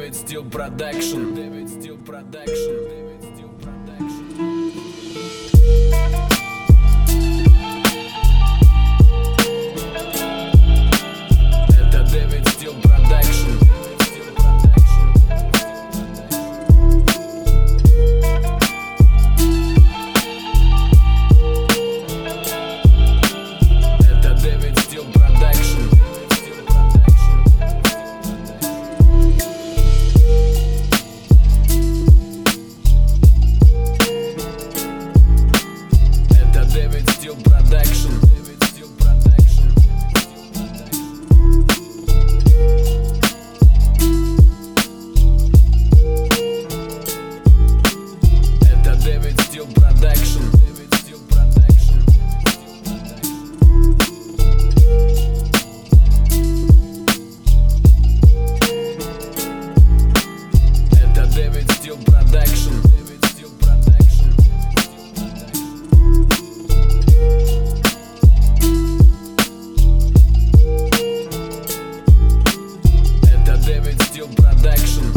David Steel Production. David Steel Production. David Steel Production. Это David Steel Production. Это David Steel Production. Это David Steel Production. David Steel Production. Это David Steel Production. David Steel Production. Это David Steel Production. David Steel Production. Это David Steel Production.